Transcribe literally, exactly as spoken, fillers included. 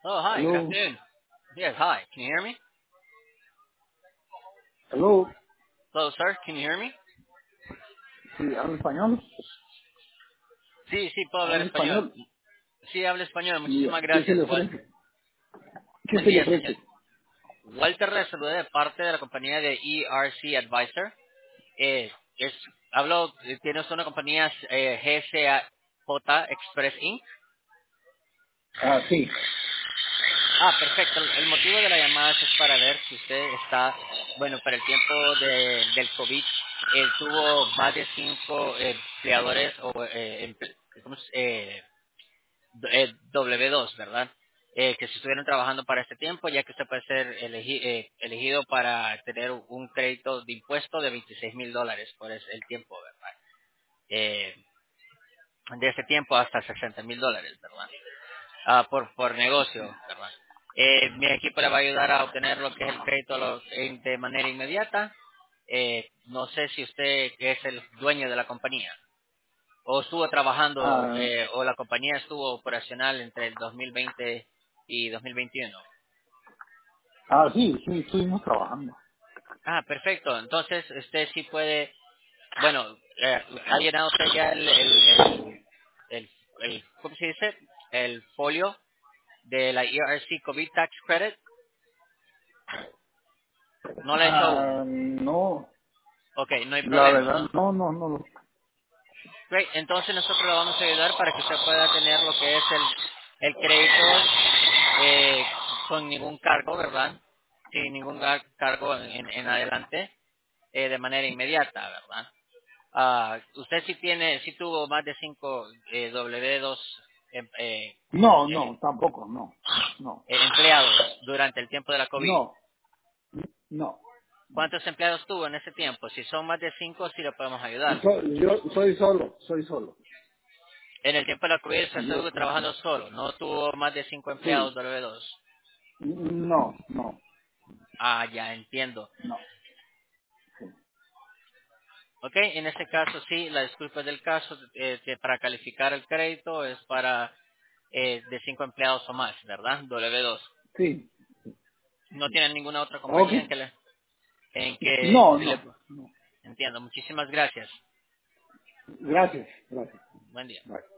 Oh, hi. Good Hello, afternoon. Yes, hi. Can you hear me? hello. Hello, sir. Can you hear me? Sí, hablo español. Sí, sí, puedo hablar Hablo español. español. Sí, hablo español. Mira, Muchísimas ¿qué se gracias. le Wal- ofrece? ¿Qué Buen se le día, señor. ofrece? Walter le saludé de parte de la compañía de E R C Advisor. Eh, es, hablo, eh, tienes una compañía eh, G C J Express inc. Ah, sí. Ah, perfecto. El el motivo de la llamada es para ver si usted está, bueno, para el tiempo de, del COVID, eh, tuvo más de cinco eh, empleadores o eh, emple- ¿cómo se- eh, do- eh, W dos, ¿verdad? Eh, que se estuvieron trabajando para este tiempo, ya que usted puede ser elegi- eh, elegido para tener un crédito de impuesto de veintiséis mil dólares por ese- el tiempo, ¿verdad? Eh, de ese tiempo hasta sesenta mil dólares, ¿verdad? Ah, por, por negocio, ¿verdad? Eh, mi equipo le va a ayudar a obtener lo que es el crédito lo- en- de manera inmediata. Eh, no sé si usted es el dueño de la compañía o estuvo trabajando Ah, eh, o la compañía estuvo operacional entre el dos mil veinte y dos mil veintiuno. ah, sí, sí, estuvimos trabajando. Ah, perfecto. Entonces usted sí puede, bueno, eh, ha llenado usted ya el, el, el, el, el- ¿cómo se dice? El folio de la E R C COVID Tax Credit. No lo he hecho aún. Ah, no, Ok, no hay la problema. verdad, no, no, no. lo- Great. Entonces nosotros le vamos a ayudar para que usted pueda tener lo que es el, el crédito eh, con ningún cargo, ¿verdad? Sin ningún gar- cargo en, en adelante, eh, de manera inmediata, ¿verdad? Ah, usted sí tiene, sí tuvo más de cinco eh, W dos em- eh, No, eh, no, tampoco, no, no, eh, empleados durante el tiempo de la COVID. no, no. ¿Cuántos empleados tuvo en ese tiempo? Si son más de cinco, sí lo podemos ayudar. So- yo soy solo, soy solo. En el tiempo de la COVID usted Yo, estuvo trabajando solo, no tuvo más de cinco empleados sí, W dos. no, no, Ah, ya entiendo. no. Sí. Ok, en este caso sí, la disculpa del caso, eh, que para calificar el crédito es para eh, de cinco empleados o más, ¿verdad? W dos. Sí. No tienen ninguna otra Ok. compañía en que le, en que No, si le, no, no. entiendo. Muchísimas gracias. Gracias, gracias. Buen día. Bye.